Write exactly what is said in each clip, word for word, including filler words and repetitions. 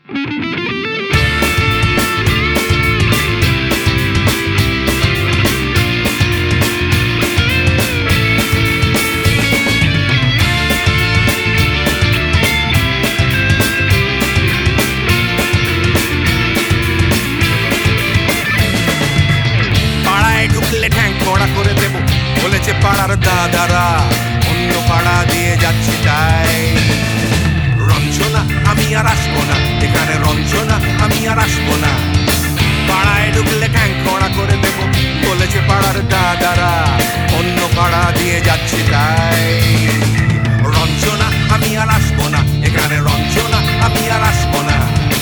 করে দেব বলেছে পাড়ার দাদারা, অন্য পাড়া দিয়ে যাচ্ছি তাই। রঞ্জনা আমি আর আসবো না, এখানে রঞ্জনা আমি আর আসবো না। পাড়ায় ঢুকলে ঠ্যাং কড়া করে দেব বলেছে পাড়ার দাদারা, অন্য পাড়া দিয়ে যাচ্ছি তাই। রঞ্জনা আমি আর আসবো না, এখানে রঞ্জনা আমি আর আসবো না।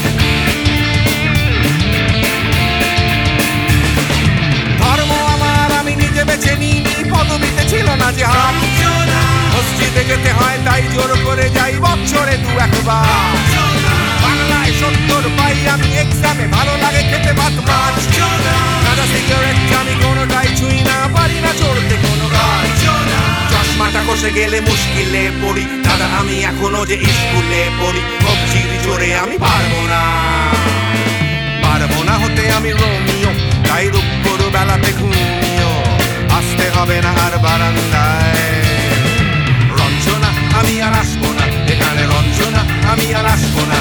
পদবিতে ছিল না যে হাত, মসজিদে যেতে হয় তাই জোর করে যাই বছরে দু একবার। বাংলায় সত্তর পাই আমি এক্সামে, ভালো লাগে খেতে ভাত মাছ। দাদা সিগারেট আমি কোনোটাই ছুঁই না, পারি না চড়তে কোনো গাছ। চশমাটা কষে গেলে মুশকিলে পড়ি, দাদা আমি এখনো যে স্কুলে পড়ি। কবজির জোরে আমি পারবো না, পারবো না হতে আমি রোমিও, তাই দুপুর বেলাতে ঘুমিও আসতে হবে না আর বারান্দায়। রঞ্জনা আমি আর আসবো না, এখানে রঞ্জনা আমি আর আসবো না।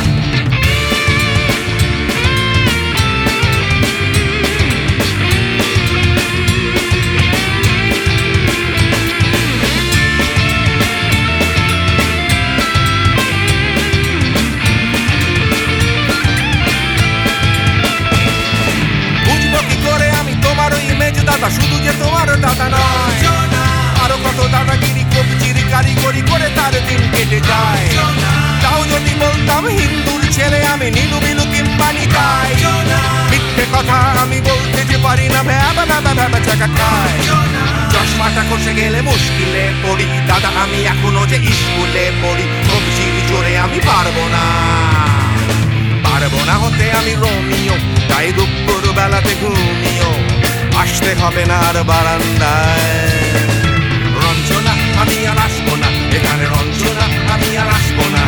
বুঝবো কি করে আমি তোমার ওই ইমেজ দাদা, শুধু যে তোমার দাদা নয়, আরো কত দাদাগিরি কবজির কারিগরি করে তার দিন কেটে যায়। তাও যদি বলতাম হিন্দুর ছেলে আমি, নীলু বিলু কিংবা নিতাই। মিথ্যে কথা আমি বলতে যে পারি না, ভ্যাবা ভ্যাবা ভ্যাবা চাকা খায়। চশমাটা কষে গেলে মুশকিলে পড়ি, দাদা আমি এখনো যে স্কুলে পড়ি। কবজির জোরে আমি পারবো না, পারবো না হতে আমি রোমিও, তাই দুপুর বেলাতে ঘুমিও আসতে হবে না আর বারান্দায়। রঞ্জনা আমি আর আসবো না, এখানে রঞ্জনা আমি আর আসবো না।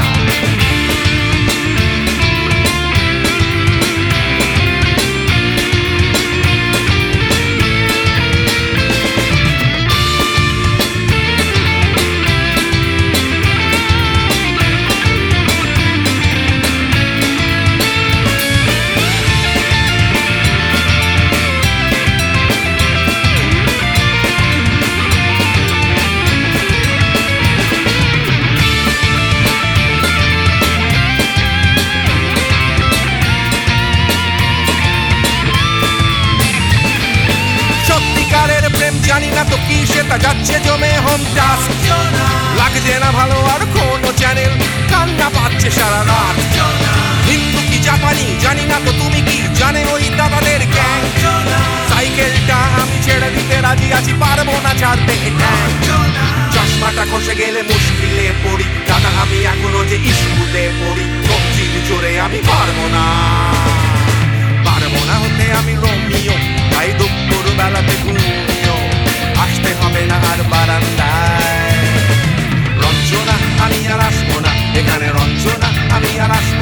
জানি না তো কি সেটা যাচ্ছে জমে হোম টাস্ক, লাগছে না ভালো আর কোনো চ্যানেল, কান্না পাচ্ছে সারা রাত। হিন্দু কি জাপানি জানি না তো তুমি কি জানে ওই দাদাদের গ্যাং। সাইকেলটা আমি ছেড়ে দিতে রাজি আছি, পারবো না ছাড়তে এটা। চশমাটা খসে গেলে মুশকিলে পড়ি, দাদা আমি এখনো যে স্কুলে পড়ি। কবজির জোরে আমি পারবো না, পারবো না হতে আমি রোমিও, তাই দুপুর বেলাতে ঘুমিও আসতে হবে না আর বারান্দায়। রঞ্জনা আমি আর আসবো না, এখানে রঞ্জনা আমি আর আসবো